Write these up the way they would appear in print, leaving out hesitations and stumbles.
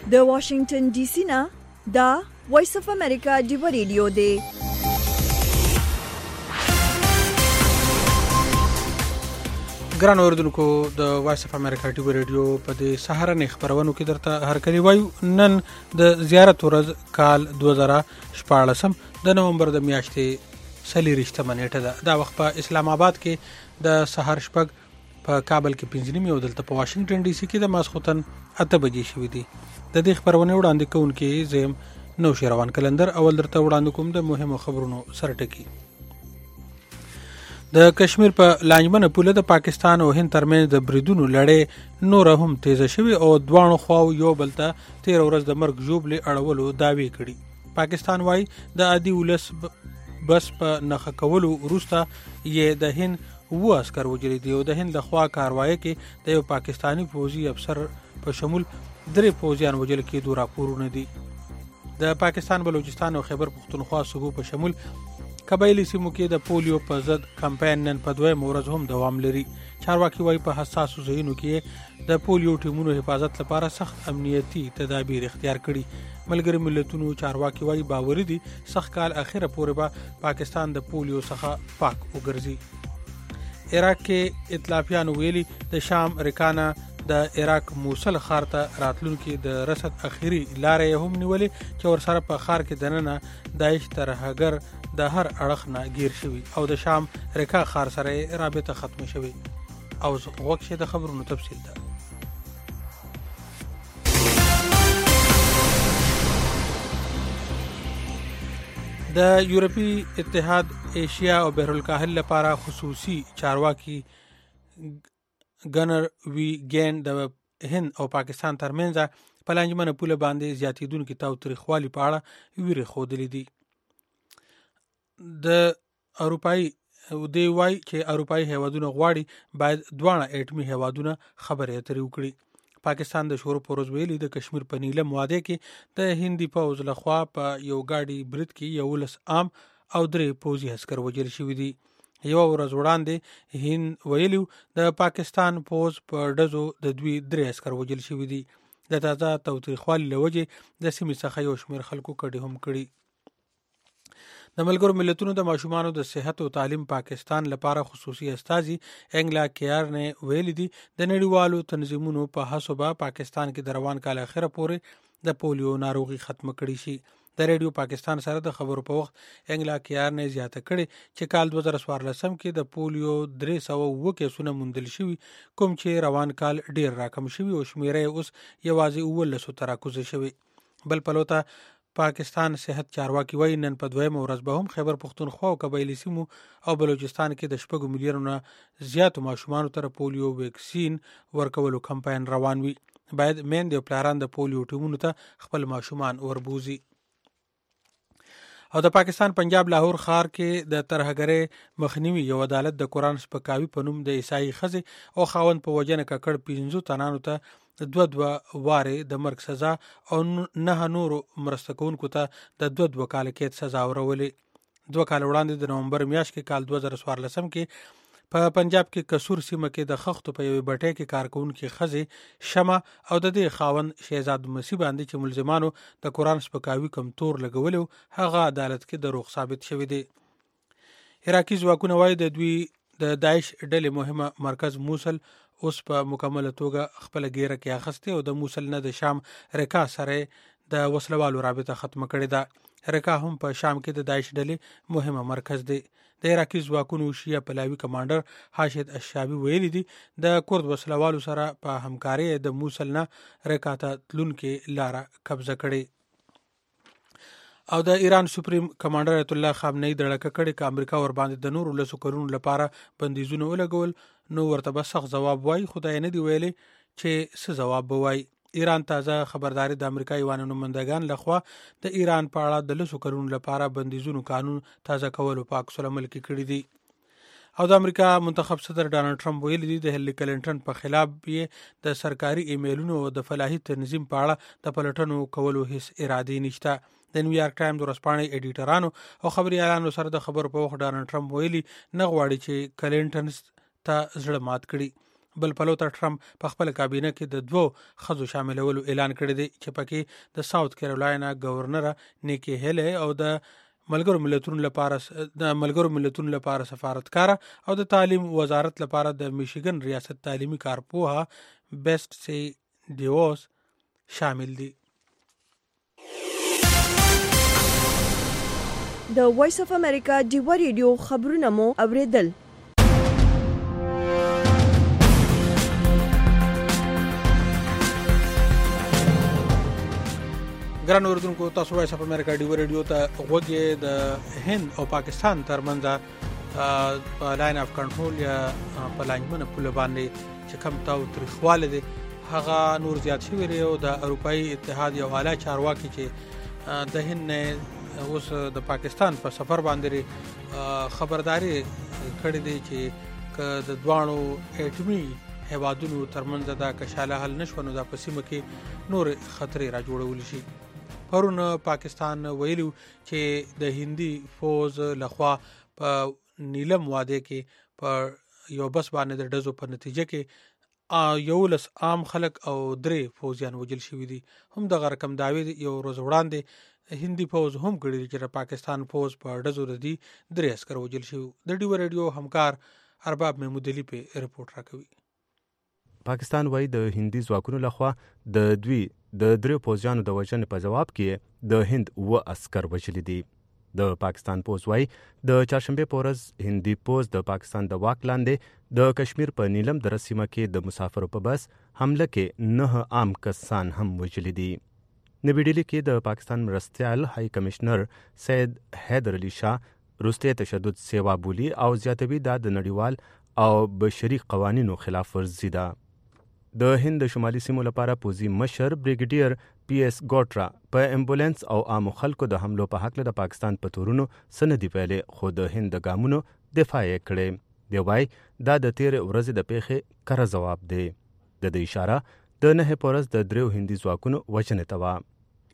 د واشنگټن ډي سي نه دا وایس اف امریکا ډیو ریډیو دی. ګران اوردونکو د وایس اف امریکا ټي ریډیو په دې سهارنې خبرونو کې درته هرکلی وایو. نن د زیارت ورځ کال 2014 د نومبر د میاشتې 24 نیټه ده. دا وخت په اسلام آباد کې د سحر شپږ، په کابل کې 5 او دلته په واشنگټن ډي سي کې د ماسخوتن 8 بجې شوې دي. د دې خبرونه وړاندې کوونکې زم نو شروان کلندر اول درته وړاندې کوم د مهمو خبرونو سرټکی. د کشمیر په لانجمنه پوله د پاکستان او هند ترمنځ د بریدونو لړۍ نور هم تیزه شوې او دوانو خواو یو بل ته 13 ورځ د مرګ ژوبلې اړولو داوی کړي. پاکستان وايي د عادي ولس بس په نخښه کولو وروسته یې د هند و عسكر وجلي دي او د هند لخوا کاروایی کې د یو پاکستانی فوجي افسر په شمول 3 فوجیان وجل کېدو راپورونه دي. د پاکستان بلوچستان او خیبر پختونخوا صوبو په شمول قبایلی سیمو کې د پولیو په ضد کمپاین نن په 2 ورځ هم دوام لري. چارواکي وايي په حساسو ځایونو کې د پولیو ټیمونو حفاظت لپاره سخت امنیتي تدابیر اختیار کړي. ملګری ملتونو چارواکي وايي باور دي سخت کال اخره پورې به پاکستان د پولیو څخه پاک وګرځي. عراق کې اطلافیانو ویلي د شام ریکانا د عراق موصل ښار ته راتلونکي د رسد اخیری لارې هم نیولې چې ورسره په ښار کې دننه داعش ترهګر د هر اړخ نه گیر شوي او د شام ریکا ښار سره رابطه ختم شوي. او غوښه د خبرونو تفصیل ده. د یورپی اتحاد ایشیا او بحرالکاهل لپاره خصوصي چارواکي ګنر وی ګین د هند او پاکستان ترمنځ په لانجمنه پوله باندې زیاتیدونکو تاوتریخوالي په اړه ویری خوده لیدي. د اروپای دی وای چې اروپای هیوادونو غواړي باید دوه اټمی هیوادونه خبرې اترې وکړي. پاکستان د شورو پروز ویلي د کشمیر په نیلم واده کې د هندي پوز لخوا په یو گاډي برید کې 11 عام او 3 پوزي عسكر وژل شوي دي. یو ورځ وړاندې هند ویلو د پاکستان پوز په ډزو د 3 عسكر وژل شوي دي. د تازه تاوتریخوالي لوجه د سیمې څخه یو شمېر خلکو کډې هم کړي. د ملګرو ملتونو د ماشومانو د صحت او تعلیم پاکستان لپاره خصوصي استازي انګلا کیار نه ویلي دي د نړیوالو تنظیمونو په هڅو به پاکستان کې د روان کال اخره پورې د پولیو ناروغي ختم کړي شي. د ریډیو پاکستان سره د خبرو په وخت انګلا کیار نه زیاته کړي چې کال 2014 کې د پولیو 302 کیسونه موندل شوي کوم چې روان کال ډیر راکم شوي او شمیره اوس یوازې 19 ته راکوزه شوي. بل پلوته پاکستان صحت چارواکي وایي نن په 2 ورځ به هم خیبر پختونخوا او قبایلی سیمو او بلوچستان کې د 6 میلیونو زیاتو ماشومانو ته پولیو ویکسین ورکولو کمپاین روان وي. باید میندې او پلاران د پولیو ټیمونو ته خپل ماشومان وربوزي. او د پاکستان پنجاب لاهور ښار کې د ترهګرۍ مخنیوي یو عدالت د قرآن سپکاوي په نوم د عیسائی ښځې او خاوند په وجنه ککړ 15 تنانو ته 2 واره د مرګ سزا او 9 نورو مرسته کوونکو ته د 2 کال قید سزا ورولې. 2 کال وړاندې د نومبر میاشت کې کال 2014 کې په پنجاب کې کسور سیمه کې د خښتو په یوې بټۍ کې کارکونکو ښځې شمع او د دې خاوند شهزاد مسیح باندې چې ملزمانو د قرآن سپکاوي کم تور لګولو هغه عدالت کې دروغ ثابت شوی دی. عراقي ځواکونه وایي د دوی د داعش ډلې مهمه مرکز موصل اوس په مکمله توګه خپل ګیره کې اخسته او د موصل نه د شام ریکا سره د وسلوالو رابطه ختم کړې ده. ریکا هم په شام کې د داعش ډلې مهمه مرکز دی. د عراقي ځواکونو شیعه پلاوي کمانډر حاشد الشابي ویلي دي د کورد وسلوالو سره په همکاري د موصل نه ریکا ته تلونکې لاره قبضه کړې. او د ایران سپریم کمانډر ایت الله خامنه‌ای د لړک کړي ک امریکا ور باندې د نورو لسو کورونو لپاره بندیزونه ولګول نو ورته به سخت جواب وای. خدای نه دی ویلي چې څه جواب بوای. ایران تازه خبرداري د امریکا ایوانو نمائندگان لخوا د ایران په اړه د لسو کورونو لپاره بندیزونو قانون تازه کولو په عکس العمل کې کړی دی. او د امریکا منتخب صدر ډانلډ ټرمپ ویلي دی د هیلری کلینټن په خلاف یې د سرکاري ایمیلونو او د فلاحي تنظیم په اړه د پلټنو کولو هیڅ اراده نشته. د نیویارک ټایم د ورځپاڼې ایډیټرانو او خبريالانو سره د خبرو په وخت ډانلډ ټرمپ ویلي نه غواړي چې کلینټن ته زړه مات کړي. بل پلو ته ټرمپ په خپل کابینه کې د 2 خزو شاملولو اعلان کړی دی چې پکې د ساوث کیرولاینا گورنر نیکی هیلی او د ملګرو ملتونو لپاره سفارتکار او د تعلیم وزارت لپاره د میشیګن ریاست تعلیمي کارپوها بیسټ سی ډیوس شامل دي. د وایس اف امریکا ډیو ریډیو خبرونه مو اوریدل. ګران اوردونکو تاسو وایس اف امریکا ډیو ریډیو ته غوږی د هند او پاکستان ترمنځ په لاین اف کنټرول یا په لاینمنه پوله باندې چې کم تاو تاریخواله دي هغه نور زیات شوی دی او د اروپאי اتحاد یو اعلی چارواکي چې د هند اوس د پاکستان په سفر باندې خبرداري کړې دي چې د دوانو اټومي هیوادونو ترمنځ دا کشاله حل نشو نو د پسیمه کې نور خطرې را جوړول شي. پرون پاکستان ویلو چې د هندي فوز لخوا په نیلم واده کې په یو بس باندې د ډزو په نتیجه کې یولس عام خلک او 3 فوجیان وجل شوی دي. هم د رقم داوی یو روز وړاندې هندي فوز هم کړی چې پاکستان فوز په ډزو ردي 3 عسكر وجل شوی. د ډیو ریډیو همکار ارباب محمودعلی په رپورت راکوي. پاکستان وایي د هندي ځواکونو لخوا د دوی د 3 پوځیانو د وژنې په جواب کې د هند 9 عسكر وژلي دي. د پاکستان پوځ وایي د چهارشنبه په ورځ هندي پوځ د پاکستان د واک لاندې د کشمیر په نیلم در سیمه کې د مسافرو په بس حمله کې 9 عام کسان هم وژلي دي. نوی ډیلی کې د پاکستان مرستیال هاي کمشنر سید حیدر علي شاه روسته تشدد سیوا بولی او زیاتوي دا د نړیوال او بشري قوانینو خلاف ورزي ده. د هند شمالي سیمو لپاره پوځي مشر بریګیډیر پی ایس ګوټرا په امبولانس او عام خلکو د حملو په حق له د پاکستان په تورونو سندې پیلې خو د هند د ګامونو دفاع یې کړې. دی وایي دا د 13 ورځې د پیښې کره جواب دی. د اشاره د 9 پورز د 3 هندي ځواکونو وژنې ته وا.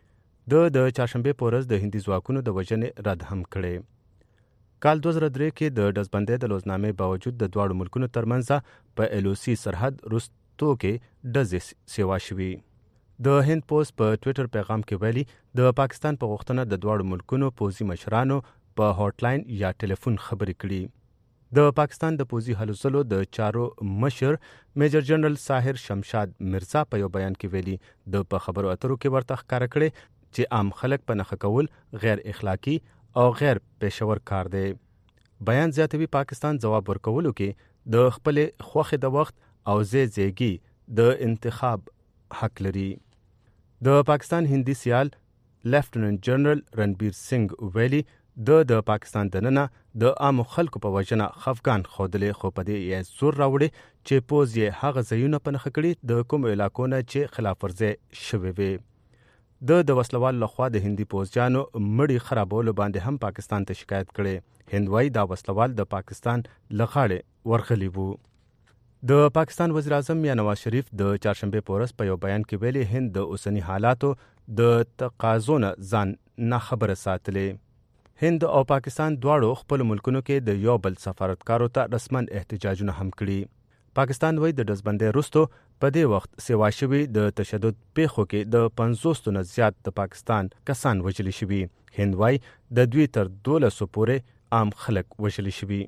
د چهارشنبه پورز د هندي ځواکونو د وژنې رد هم کړې. کال 2003 کې د ډزبندۍ د لوزنامې باوجود د دواړو ملکونو ترمنځ په LOC سرحد تو کې ډزې سیوا شوي. د هند پوز په ټویټر پیغام کې ویلي د پاکستان په غوښتنه د دواړو ملکونو پوځي مشرانو په هاټ لاین یا ټلیفون خبرې کړي. د پاکستان د پوځي هلو ځلو د چارو مشر میجر جنرال ساحر شمشاد مرزا په یو بیان کې ویلي د په خبرو اترو کې ورته ښکاره کړي چې عام خلک په نښه کول غیر اخلاقی او غیر پېښور کار دی. بیان زیاتوي پاکستان جواب ورکولو کې د خپل خوخه د وخت او زیږي د انتخاب حق لري. د پاکستان هندي سیال لیفټیننټ جنرال رنبیر سنگھ ویلي د پاکستان دننه د عام خلکو په وجنه خفقان خودلې خو په دې یې زور راوړي چې پوز یې هغه ځایونه په نښه کړي د کوم علاقو نه چې خلاف ورزي شوي وي. د وسلوال لخوا د هندي پوځیانو مړی خرابولو باندې هم پاکستان ته شکایت کړي. هند وايي دا وسلوال د پاکستان لغاړې ورغلي وو. د پاکستان وزیر اعظم میاں نواز شریف د چهارشنبه په ورځ په یو بیان کې ویلي هند د اوسنی حالاتو د تقاضو نه ځان نه خبره ساتلې. هند او پاکستان دواړو خپل ملکونو کې د یو بل سفارتکارو ته رسمن احتجاجونه هم کړي. پاکستان وایي د ډزبندۍ وروسته په دې وخت سیوا شوي د تشدد پیښو کې د 50 نه زیات د پاکستان کسان وژلي شوي. هند وایي د دوی تر 1200 پورې عام خلک وژلي شوي.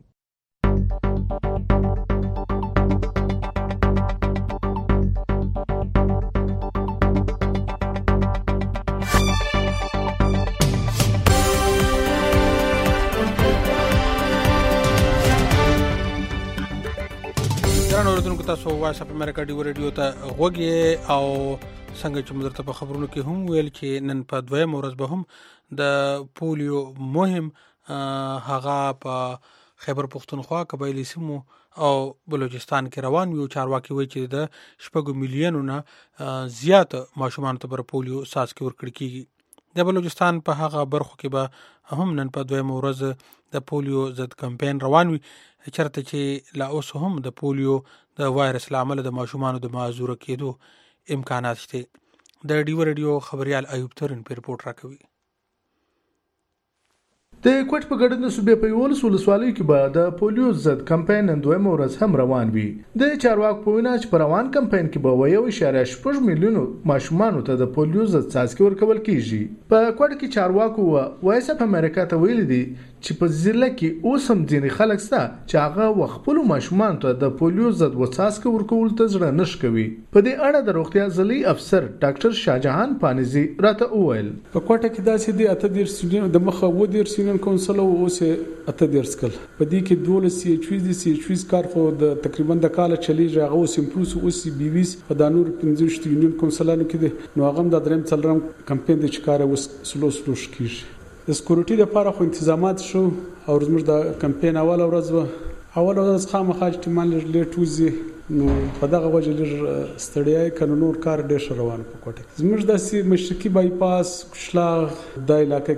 اوردونکو تاسو وایس اف امریکا ډیو ریډیو ته غوږی او څنګه چې مدرته په خبرونو کې هم ویل چې نن په 2 ورځ به هم د پولیو مهم هغه په خیبر پختونخوا قبایلی سیمو او بلوچستان کې روان وي. چارواکي وایي چې د 6 میلیونو نه زیات ماشومان ته پر پولیو څاڅکي ورکړل کیږي. د بلوچستان په هغه برخو کې به هم نن په 2 ورځ د پولیو ضد کمپاین روان وي چرته چې لا اوس هم د پولیو د وایرس لامل د ماشومان د معذور کېدو امکانات شته. د ډیو ریډیو خبريال ایوب ترن په رپورت راکوي. د کوټ په ګډه د صوبې په یولس ولسوالیو کې به د پولیو ضد کمپاین نن دویمه ورځ هم روان وي. د چارواکو په وینا چې په روان کمپاین کې به 1.6 میلیونو ماشومانو ته د پولیو ضد څاڅکي ورکول کیږي. په کوټ کې چارواکو وایس اف امریکا ته ویلي دي چې په ضلع کې اوس هم ځینې خلک شته چې هغه خپلو ماشومانو ته د پولیو ضد څاڅکي ورکول ته زړه نه ښه کوي. په دې اړه د روغتیا ضلعي افسر ډاکټر شاهجهان پانیزي راته وویل په کوټه کې داسې دي 18 سیډین د مخه و دیر سیډین کونسل او اوس 18 سکل په دې کې 12 سی ایچ وی سی ایچ وی کار خو د تقریبا د کال چلیږي هغه اوس امپروس اوس بي وی په دانور 15 یونین کونسلانو کې نو هغه د دریم څلرم کمپاین د چکار اوس سلو کیږي. د سکیورټي لپاره خو تنظیمات شو او زموږ د کمپاین اوله ورځ خامخا اجتماعي لیټ وزي نو په دغه وجه لږ ستړیا کنه نور کار ډېر روان په کوټه زموږ د مشرقي بایپاس شلاغ د علاقې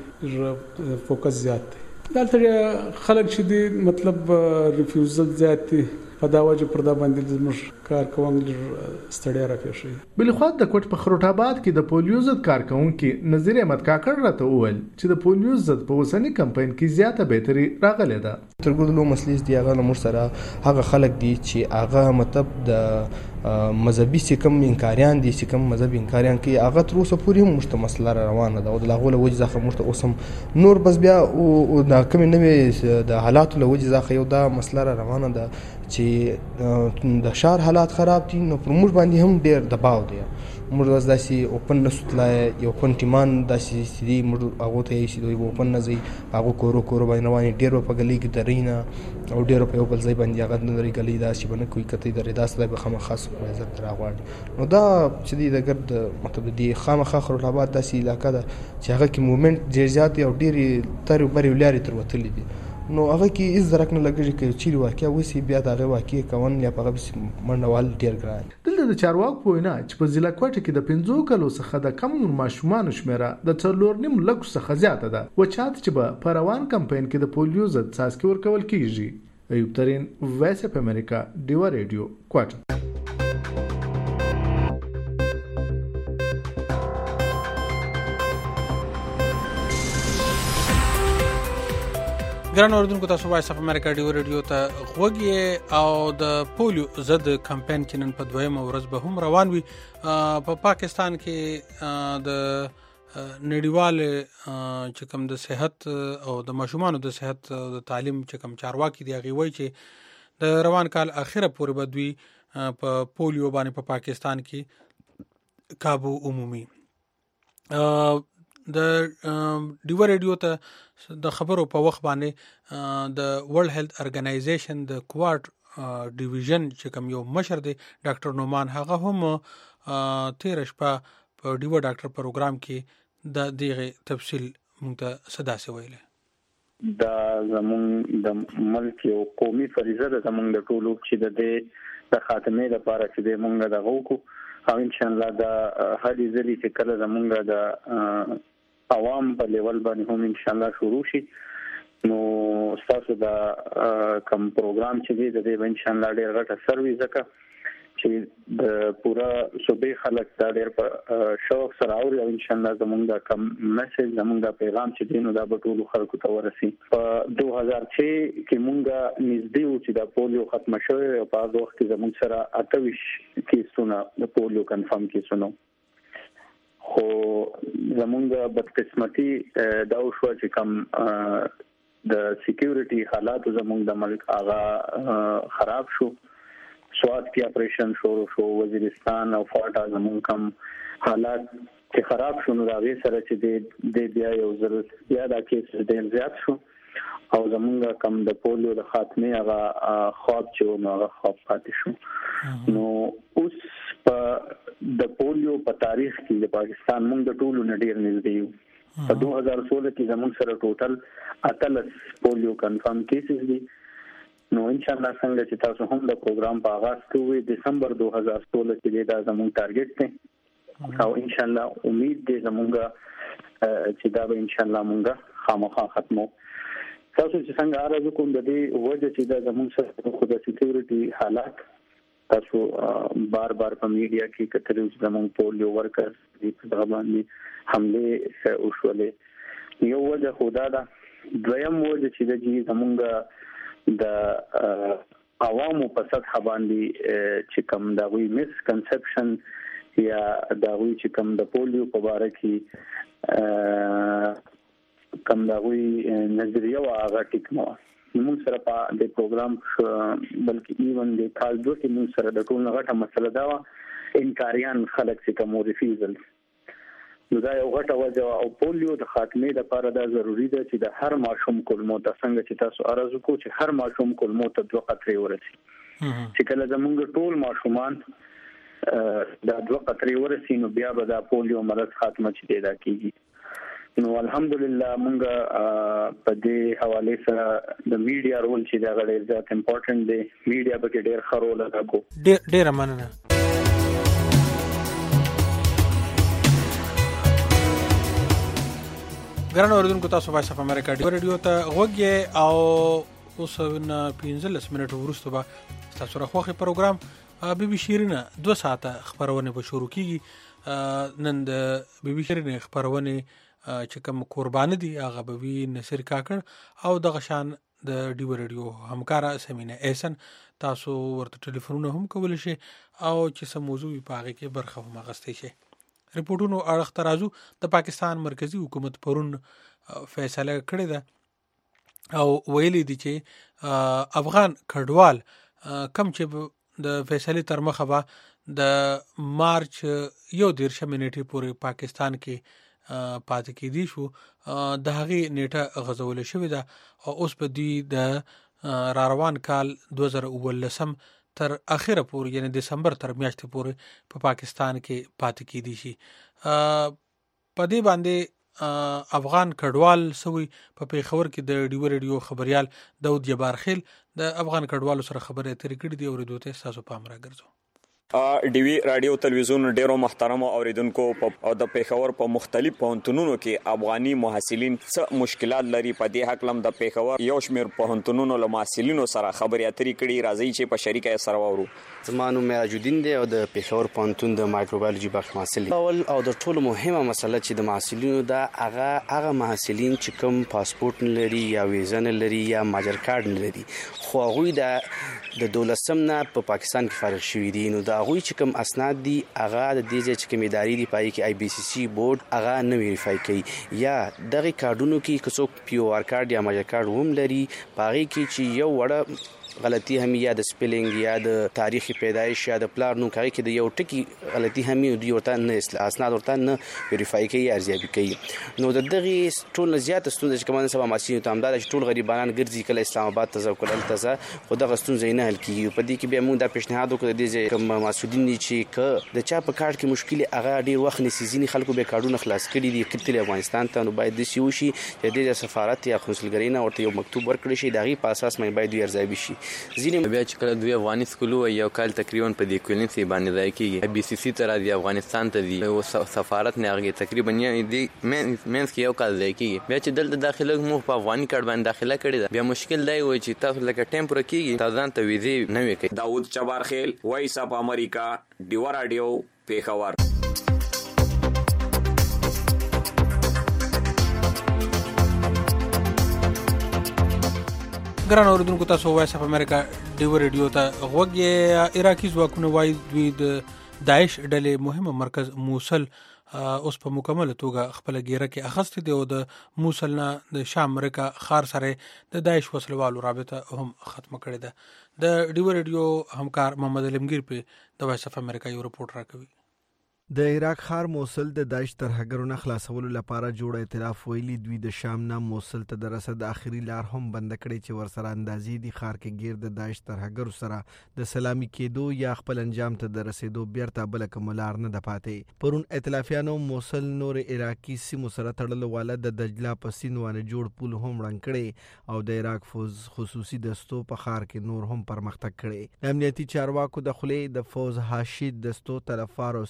کې فوکس زیات دی دلته خلک چې دی مطلب ریفیوزل زیات دی په دا وجه پر دا باندې زموږ کار کوم ستړیا راپېښي. بلخوا د کوټ په خروټ آباد کې د پولیو ضد کارکونکو نظیر احمد کاکړ راته وویل چې د پولیو ضد په اوسنی کمپاین کې زیاته بهتري راغله ده. ترګودلو مسلې دی هغه موږ سره هغه خلک دي چې هغه مطلب د مذهبي سکم انکاریان دي سکم مذهبي انکاریان کې هغه تر اوسه پورې هم مشته مسله روانه ده او د لاغول وجه ځخه مشته اوسم نور بس بیا او د کوم نوې د حالاتو له وجه ځخه یو دا مسله روانه ده چې د شهر حالات خراب دي نو پر موږ باندې هم ډېر دباو دی. موږ ورځ داسې اوپن نسوتلای یو کنټیمان داسې سړي موږ هغه ته یې سړي اوپن نه ځي هغه کورو باندې رواني ډېر په غلي کې درینه او ډېر په یو بل ځای باندې هغه نه لري غلي داسې باندې کوئی کته درې داسې به خامخاص نظر راغواړي نو دا چې د ګرد مطلب دی خامخا خروټ آباد داسې علاقه ده چې هغه کې موومېنټ ډېر زیات او ډېر تر بری ولاري تر وتلې دي نو هغه کې هیڅ درک نه لګیږي چې چیرې واقعیا وسی بیا دغه واقعي کون یا په منډوال ډیر ګران. دلته د چارواکو په وینا چې په ضلع کوټه کې د 15 کلو څخه د کم ماشومان شمیره د 4.5 لک څخه زیاته ده و چاته چې په روان کمپاین کې د پولیو ضد څاڅکي ورکول کیږي. ایوب ترين وایس اف امریکا ډیوا ریډیو کوټه. ګران اوردونکو تاسو وایس اف امریکا ډیو ریډیو ته غوږی او د پولیو ضد کمپاین کې نن په دویمه ورځ به هم روان وي. په پاکستان کې د نړیوال چې کوم د صحت او د ماشومانو د صحت او د تعلیم چې کوم چارواکي دی هغه وایي چې د روان کال اخره پورې به دوی په پولیو باندې په پاکستان کې کابو عمومي. د ډیوا ریډیو ته د خبرو په وخت باندې د ورلد هیلث ارګنایزیشن د کوارټ ډیویژن چې کوم یو مشر دی ډاکټر نومان هغه هم 13 شپه په ډیوا ډاکټر پروګرام کې د دغه تفصیل موږ ته صدا سي ویل دا زمون د ملک یو قومي فریضه ده زمون د ټولو چې د خاتمه لپاره چې موږ د غوکو او ان شاء الله دا هلي ځلې چې کله زمونږ د عوام په لیول باندې هم ان شاء الله شروع شي نو تاسو دا کوم پروګرام چې دی د دې ان شاء الله ډېر غټه سروي زکه چې د پورا صوبې خلک دا ډېر په شوق سره اوري او ان شاء الله زمونږ دا کوم میسج زمونږ دا پیغام چې دی نو دا به ټول خلکو ته ورسي. په 2006 کې مونږه نږدې و چې دا پولیو ختم شوی او په هغه وخت کې زمونږ سره 28 کیسونه د پولیو کنفرم کیسونه خو زمونږ بدقسمتي دا شو چې کوم د سکیورټي حالات زمونږ د ملک هغه خراب شو. سواد کی اپریشن شروع شو وزیرستان او فاټا زمون کم حالات چې خراب شو نو دا وی سره چې د بیا یو ضرورت بیا دا کیس ډیر زیات شو او زمونږ کم د پولیو د خاتمه هغه خواب چې نو هغه خواب پاتې شو. نو اوس په د پولیو په تاریخ کې د پاکستان موږ د ټولو نډیر نږدې یو. په 2016 کې زمون سره ټوټل 18 پولیو کنفرم کیسز دي. نو ان شاء الله څنګه چې تاسو هم د پروګرام په آغاز کوئ دسمبر 2016 کې دا زموږ ټارګټ دی او ان شاء الله امید دی زموږ چې دا به ان شاء الله موږ خامخا ختمو. تاسو چې څنګه راځو کوم د دې وجه چې دا زموږ سره د سکیورټي حالات تاسو بار په میډیا کې کتل چې زموږ پولیو ورکرز د باندې حمله وشولې. یو وجه خدا دا دویم وجه چې د زمونږ د عوامو په سطح باندې چې کوم د وی مس کنسپشن یا د وی چې کوم د پولیو په اړه کې کوم د وی نظریه او هغه ټیکنو موږ سره په د پروګرام بلکې ایون د کال دوه کې موږ سره د ټول غټه مسله دا انکاریان خلک چې کوم ریفیوزل نو دا یو غټه وجه او پولیو د خاتمه لپاره دا ضروری ده چې د هر ماشوم کولمو د څنګه چې تاسو ارزو کو چې هر ماشوم کولمو ته 2 قطرې ورسي چې کله زمونږ ټول ماشومان دا 2 قطرې ورسي نو بیا به دا پولیو مرض خاتمه چې پیدا کیږي نو الحمدلله مونږ په دې حواله سره د میډیا رول چې دا غړي ځات امپورټنت دی میډیا به ډېر خرول ادا کو ډېر مننه ګران اوریدونکو تاسو وایس اف امریکا ریډیو ته غوږی او اوس نه 15 منټو وروسته به تاسو راخوخي پروګرام بي بي شيرینه 2 ساعته خبرونه به شروع کیږي نن د بي بي شيرینه خبرونه چې کوم قربان دي هغه به وی نصر کاکړ او د غشان د ډیو ریډیو همکارا سمینه احسن تاسو ورته ټلیفونونه هم کول شي او چې سم موضوع په هغه کې برخه هم غستې شي ریپورتونو اړخ ترازو د پاکستان مرکزی حکومت پرون فیصله کړې ده او ویلي دي چې افغان کډوال کم چې د فیصله تر مخه به د مارچ 11 منېټې پورې پاکستان کې پاتې کېدي شو د هغې نیټه غځول شوې ده او اوس په دې د روان کال 2019 تر اخره پورې یعنی دسمبر تر میاشتې پورې په پاکستان کې پاتې کېدي شي په دې باندې افغان کډوال سوي په پیښور کې د ډیو ریډیو خبريال داود جبارخیل د افغان کډوالو سره خبرې اترې کړې دي او ورته تاسو پام راګرځو ډیوی رادیو تلویزیون ډیرو محترم اوریدونکو او د پیښور په مختلف پوهنتونونو کې افغاني محصلین څه مشکلات لري په دې حق لم د پیښور یو شمیر پوهنتونونو له محصلینو سره خبرې اترې کړي راځي چې په شریکه سره وورو زمانو میاجودین دی او د پیښور پوهنتون د مایکروبیولوژي بخش محصل اول او د ټولو مهمه مسله چې د محصلینو دا هغه محصلین چې کوم پاسپورت نه لري یا ویزا نه لري یا ماجر کارت نه لري خو هغه د دولسم نه په پاکستان کې فارغ شوي دي نو دا هغه چې کوم اسناد دي هغه د دې چې کوم ادارې دی پای کې IBCC بورډ هغه نه ویریفای کوي یا دغه کارډونو کې کڅوک POR کارت یا ماجر کارت هم لري پای کې چې یو وړه غلطي هم یا د سپیلینګ یا د تاریخ پیدایش یا د پلان نو کوي کې د یو ټکی غلطي هم دی ورته نه اسناد ورته نه ویریفای کوي ارزیابي کوي نو د دغه ټول زیات ستونزې چې کومه سبا ماشين ته امداد چې ټول غریبانان ګرځي کله اسلام آباد ته ځو کله تاسو خو دغه ستونزې نه حل کیږي په دې کې به موږ د پیشنهاد وکړو د دې کوم مسؤلین چې ک د چا په کارت کې مشکل هغه ډیر وخت نسیزینی خلکو به کارډونه خلاص کړي دي کتل افغانستان ته نو باید د سیوشي د سفارت یا قونسلګری نه ورته یو مکتوب ورکړي شي دغه په اساس مې باید ارزیابي شي ځینې بیا چې کله دوی افغاني سکولو یو کال تقریبا په دې کولینسي باندې ځای کېږي IBCC تر دی افغانستان ته دی او سفارت نه هغه تقریبا دی مینس کې یو کال ځای کېږي بیا چې دلته داخله مو په افغاني کارت باندې داخله کړی دا بیا مشکل دی و چې تاسو لکه ټیمپور کېږي تاسو ځان ته ویزه نه وکړي داود جبارخیل وایس اف امریکا ډیو رادیو پیښور ګران اوریدونکو تاسو وایس اف امریکا ډیو ریډیو ته غوږی عراقي ځواکونه وایي دوی د داعش ډلې مهمه مرکز موصل اوس په مکمل توګه خپل ګیره کې اخیسته دی او د موصل نه د شام امریکا خار سره د داعش وسلوالو رابطه هم ختم کړې ده د ډیو ریډیو همکار محمد علمگیر په د وایس اف امریکا یو رپورټ راکوي د عراق خار موصل د داعش ترهګرونو خلاصولو لپاره جوړ ائتلاف ویلي دوی د شام نه موصل ته د رسد اخري لار هم بند کړي چې ورسره اندازې دي خار کې گیر د داعش ترهګرو سره د سلامي کېدو یا خپل انجام ته د رسیدو بیرته بل کوم لار نه د پاتې پرون ائتلافیانو موصل نور عراقي سیمو سره تړلو والا د دجله په سینوانه جوړ پول هم رنګ کړي او د عراق فوز خصوصي دستو په خار کې نور هم پرمختګ کړي امنیتي چارواکو د خلې د فوز حاشد دستو طرفدار او سنجار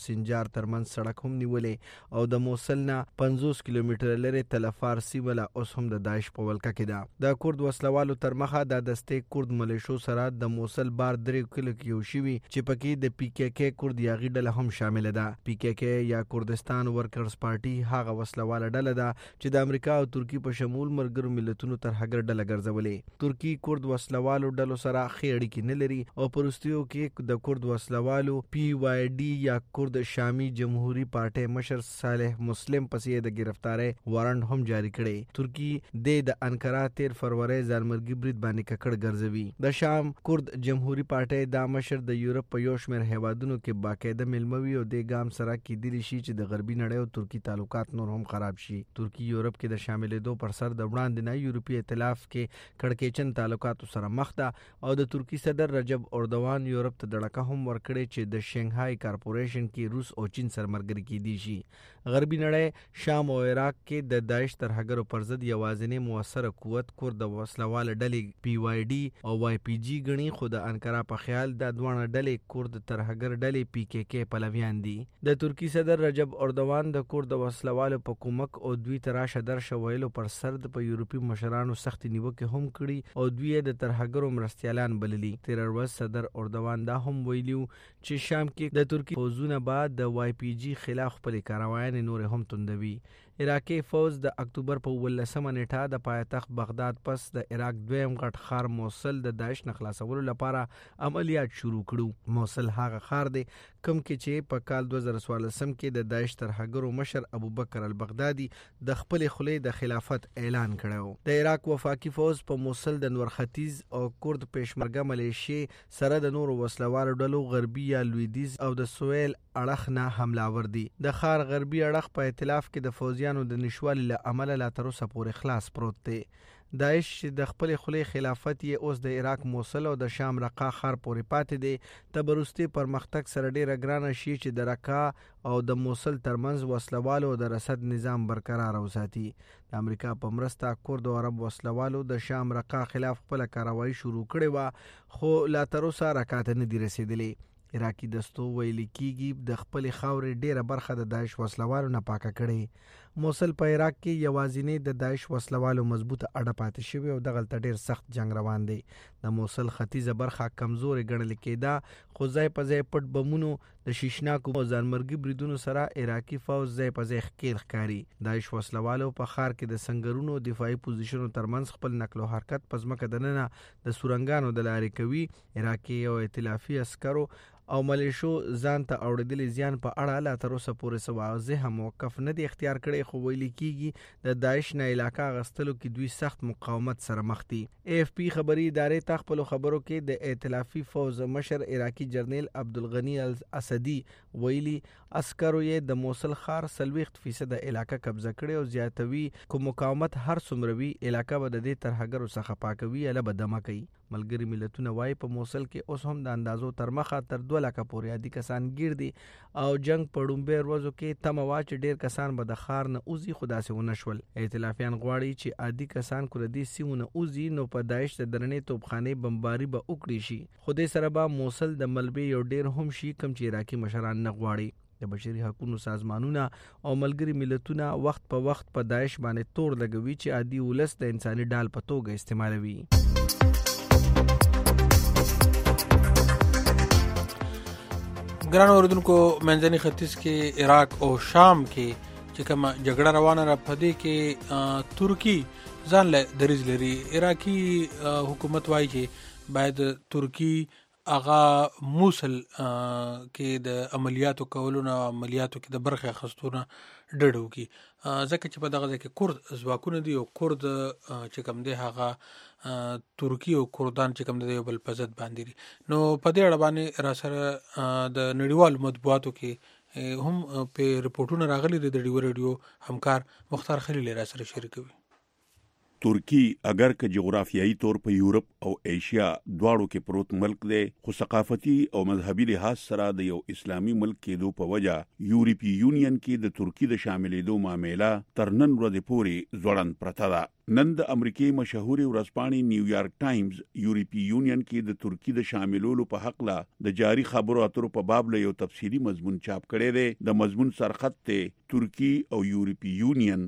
لار ترمنځ سړک هم نیولې او د موصل نه 50 کیلومتره لرې تلفار سیمه لا اوس هم د داعش په ولکه کې ده. د کورد وسلوالو تر مخه د دستې کورد ملیشو سره د موصل بار 3 کلو کې یو شوي چې پکې د پی کې کې کورد یاغي ډله هم شامل ده. پی کې کې یا کردستان ورکرز پارټي هغه وسلواله ډله ده چې د امریکا او ترکی په شمول مرګرو ملتونو ترهګر ډله ګرځولې. ترکی کورد وسلوالو ډلو سره ښې اړیکې نه لري او پروستیو کې د کورد وسلوالو پی وای ډي یا کورد شامی جمهوریت پارټي مشر صالح مسلم پسې د گرفتاری وارنټ هم جاری کړي. ترکی د انقره 13 فروری ځانمرګي برید باندې ککړ ګرځوي. د شام کورد جمهوریت پارټي دا مشر د یورپ په یو شمېر هیوادونو کې باقاعده ملموي او د ګام سره کېدلی شي چې د غربي نړۍ او ترکی تعلقات نور هم خراب شي. ترکی یورپ کې د شاملېدو پر سر د وړاندې نه یورپي ائتلاف کې کړکېچن تعلقاتو سره مخ ده او د ترکی صدر رجب اردوان یورپ ته دړکه هم ورکړې چې د شنګهای کارپوریشن کې روس او چین سره مرګري کېدی شي. غربي نړۍ شام او عراق کې د داعش ترهګرو پر ضد یوازینی موثره قوت کورد وسلواله ډلې پی وای ډي او وای پی جي ګڼي خو د انقره په خیال د دوه ډلې کورد ترهګر ډلې پی کې کې پلویان دي. د ترکی صدر رجب اردوان د کورد وسلوالو په کومک او دوی تراشه درشه ویلو پر سر د په یورپي مشرانو سخت نیوکه هم کړي او دوی د ترهګرو مرستیالان بللي. تیر ورځ صدر اردوان دا هم ویلیو چې شام کې د ترکی فوزونه بعد د وای پی جي خلاف خپل کاروایان نور هم توندوي. عراقي فوز د اکتوبر په 18 نیټه د پایتخت بغداد پس د عراق دویم غټ ښار موصل د داعش نه خلاصولو لپاره عملیات شروع کړو. موصل هغه ښار دی کوم کې چې په کال 2014 کې د داعش ترهګرو مشر ابوبکر البغدادي د خپل خلې د خلافت اعلان کړو. د عراق وفاقي فوز په موصل د نور ختیځ او کورد پېشمرګه ملیشي سره د نور وسلوالو ډلو غربي یا لویدیز او د سویل اړخ نه حملاور دي. د ښار غربي اړخ په ائتلاف کې د فوزیانو د نشوالي له امله لا تر اوسه پورې خلاص پروت دی. داعش د خپل خلې خلافت یې اوس د عراق موصل او د شام رقا ښار پورې پاتې دی. تبرستي پرمختګ سره ډیره ګرانه شي چې د رقا او د موصل ترمنځ وسلوالو د رسد نظام برقرار وساتي. د امریکا په مرسته کورد او عرب وسلوالو د شام رقا خلاف خپل کاروایی شروع کړې وه خو لا تر اوسه رکات نه دي رسیدلي. عراقي دستو ویل کېږي د خپل خاورې ډیره برخه د داعش وسلوالو نه پاکه کړي. موصل په عراق کې یوازینی د داعش وسلوالو مضبوطه اډه پاتې شوی او دغلته ډیر سخت جنگ روان دی. د موصل ختیځه برخه کمزورې ګڼل کېده خو ځای په ځای پټ بمونو د شیشناکو او ځانمرګي بریدونو سره عراقي فوز ځای په ځای ښکیل ښکاري. داعش وسلوالو په ښار کې د سنګرونو دفاعي پوزیشنو ترمنځ خپل نقل او حرکت په ځمکه دننه د سورنګانو د لارې کوي. عراقي او ائتلافي عسکرو او ملیشو ځان ته اوړېدلې زیان په اړه لا تر اوسه پورې څه واضح موقف نه دی اختیار کړی خو ویل کېږي د داعش نه علاقه اخیستلو کې دوی سخت مقاومت سره مخ دي. AFP خبري ادارې ته خپلو خبرو کې د ائتلافي فوز مشر عراقي جرنیل عبدالغني الاسدي ویلي عسکرو یې د موصل ښار 40% علاقه قبضه کړې او زیاتوي کو مقاومت هر څومره وي علاقه به د دې ترهګرو څخه پاکوي یا به دمه کوي. ملګری ملتونه وايي په موصل کې اوس هم د اندازو تر مخه تر 2 لکه پورې عادي کسان ګیر دي او جنگ په ډومبه ورځو کې تمه وا چې ډیر کسان به د ښار نه اوزي خو داسې ونه شول. ائتلافیان غواړي چې عادي کسان کړدي سیمونه اوزي نو په داعش د درنې توپخانې بمباري به وکړي شي. خو دې سره به موصل د ملبې یو ډیر هم شي کم چې عراقي مشران نه غواړي. د بشري حقوقو سازمانونه او ملګری ملتونه وخت په وخت په داعش باندې تور لګوي چې عادي ولس د انساني ډال په توګه استعمالوي. ګران اوریدونکو منځني ختیځ کې عراق او شام کې چې کوم جګړه روانه را پدې کې ترکی ځان له دریځ لري. عراقي حکومت وایي چې باید ترکی اغا موصل کې د عملیاتو کولونه عملیاتو کې د برخه اخیستونه ډډو کی ځکه چې په دغه ځای کې کورد ځواکونه دي او کورد چې کوم دی هغه ترکی او کردان چې کوم دی بل په ضد باندې دي. نو په دې اړه باندې را سره د نړیوالو مطبوعاتو کې هم په رپورټونو راغلي د ریډیو همکار مختار خلیل را سره شریکوي. ترکی اگر که جغرافیایی طور په یورپ او ایشیا دواړو کې پروت ملک دی خو ثقافتي او مذهبي لحاظ سره د یو اسلامي ملک کېدو په وجه یورپی یونین کې د ترکی د شاملېدو معامله تر نن ورځې پورې ځوړند پرته ده. نن د امریکای مشهوري ورځپاڼې نیویارک ټایمز یورپی یونین کې د ترکی د شاملولو په حق لا د جاری خبرو اترو په باب له یو تفصیلی مضمون چاپ کړی دی. د مضمون سرخط ته ترکی او یورپی یونین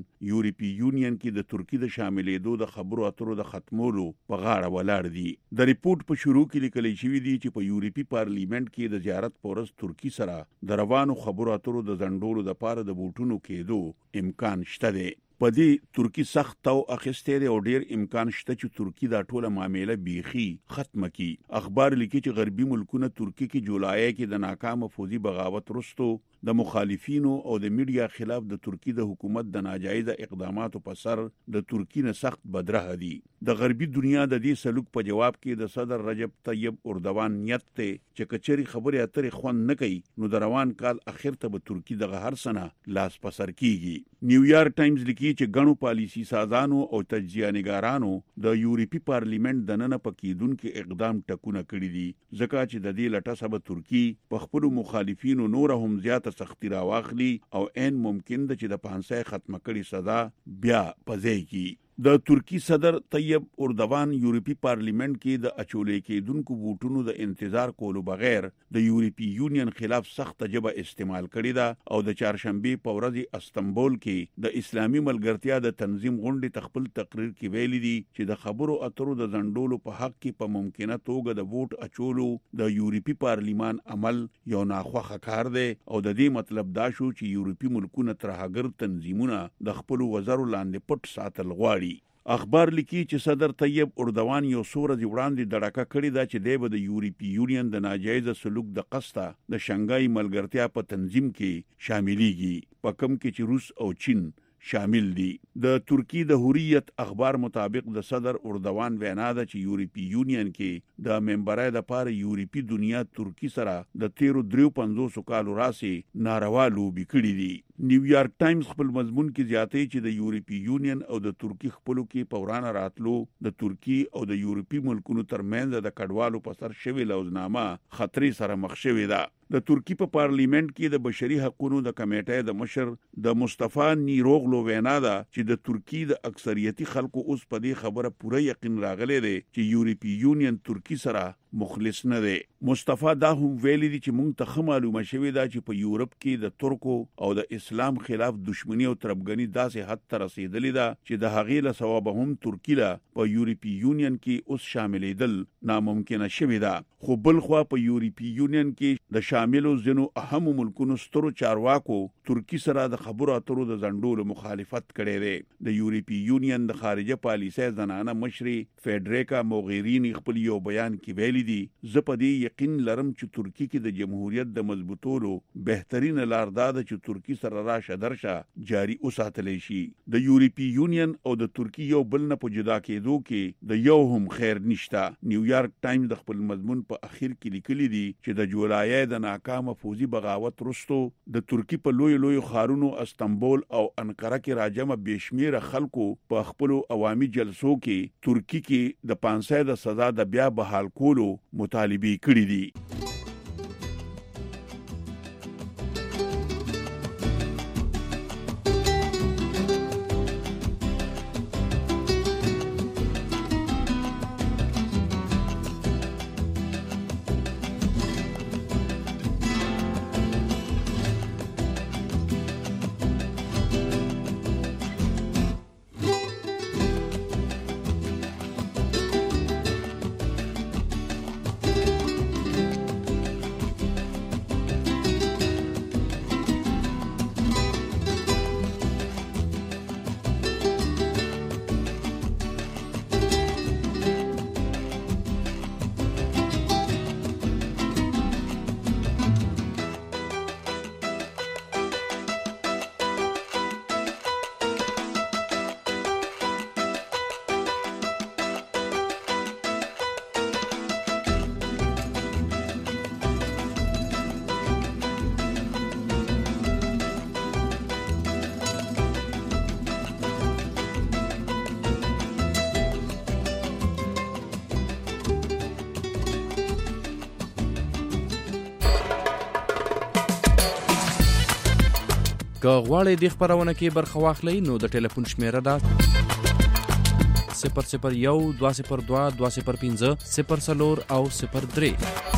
کې د ترکی د شاملېدو د خبرو اترو د ختمولو په غاړه ولاړ دي. د ریپورت په شروع کې لیکل شوی دی چې په یورپی پارلیمنت کې د زیارت پورس ترکی سره د روانو خبرو اترو د ځنډولو لپاره د بوټونو کېدو امکان شته دی. په دې ترکی سخت تو اخیسته دی او ډیر امکان شته چې ترکی دا ټوله معاملې بیخي ختمه کی. اخبار لیکي چې غربي ملکونه ترکی کې جولای کې د ناکام فوزي بغاوت وروسته د مخالفینو او د میډیا خلاف د ترکی د حکومت د ناجایز اقداماتو په سر د ترکی نه سخت بدره دي. د غربي دنیا د دې سلوک په جواب کې د صدر رجب طیب اردوان نیت ته چې کچري خبرې اترې خوند نه کوي نو د روان کال اخر ته به ترکی دغه هر سنه لاس پسر کیږي. نیویارک ټایمز لیکي چې غنو پالیسی سازانو او تجزیه نگارانو د یورپی پارلیمنت د نن پکیدونکو اقدام ټکونه کړی دي ځکه چې د دې لټه سبب ترکی په خپل مخالفینو نور هم زیاته سختی راواخلي او ان ممکن ده چې د پانسای ختمه کړي سزا بیا پځای کی. د ترکی صدر طیب اردوان یورپی پارلیمنت کې د اچولې کېدونکو بوټونو د انتظار کولو بغیر د یورپی یونین خلاف سخت جبه استعمال کړی دا او د چهارشنبه په ورځ استنبول کې د اسلامي ملګرتیا د تنظیم غونډې تخپل تقریر کې ویلي دي چې د خبرو اترو د ځنډولو په حق کې په ممکنه توګه د ووټ اچولو د یورپی پارلیمان عمل یو ناخوښه کار دی او د دې مطلب دا شو چې یورپی ملکونه ترهګر تنظیمونه د خپل وزارو لاندې پټ ساتل غواړي. اخبار لیکي چې صدر طیب اردوان یو څو ورځې وړاندې دړکه کړې ده چې دی به د یورپی یونین د ناجایز سلوک د قصده د شنګای ملګرتیا په تنظیم کې شاملېږي په کوم کې چې روس او چین شامل دي. د ترکی د حریت اخبار مطابق د صدر اردوان وینا ده چې یورپی یونین کې د ممبرای د پاره یورپی دنیا ترکی سره د 1353 کالو راسي ناروا لوبي کړې دي. نیویارک ټایمز خپل مضمون کې زیاتې چې د یورپی یونین او د ترکی خپلو کې پورانه راتلو د ترکی او د یورپی ملکونو ترمنځ د کډوالو په سر شوی لوزنامه خطرې سره مخ شوې ده. د ترکی په پارلیمنت کې د بشري حقوقو د کمیټې د مشر د مصطفی نیروغلو وینا ده چې د ترکی د اکثریتي خلکو اوس په دې خبره پوره یقین راغلی دی چې یورپی یونین ترکی سره مخلص نه دی. مصطفی دا هم ویلي دي چې موږ ته معلومه شوې ده چې په یورپ کې د ترکو او د اسلام خلاف دښمنی او تربګنی داسې حد ته رسیدلې ده چې د هغې له ثواب هم ترکی له په یورپی یونین کې اوس شاملېدل ناممکنه شوې ده. خو بل خوا په یورپی یونین کې د شاملو ځینو اهم ملکونو سترو چارواکو ترکی سره د خبرو اترو د ځنډولو مخالفت کړی دی. د یورپی یونین د خارجه پالیسۍ زنانه مشري فیډریکا موغیرینی خپل یو بیان کې ویلي دي زه په دې یقین لرم چې ترکی کې د جمهوریت د مضبوطولو بهترین لار دا ده چې ترکی سره راشه درشه جاری وساتلی شي. د یورپی یونین او د ترکی یو بل نه په جدا کېدو کې د یو هم خیر نشته. نیویارک ټایمز د خپل مضمون په اخر کې لیکلي دي چې د جولای د ناکامه فوزي بغاوت وروسته د ترکی په لوی ښارونو استنبول او انقره کې راجمه بشمیره خلکو په خپل عوامي جلسو کې ترکی کې د 500 د سزا د بیا بحال کولو مطالبه کړې دي. که غواړئ د خبرونه کې برخه واخلئ نو د ټلیفون شمیره ده 001 202 205 0 او 03.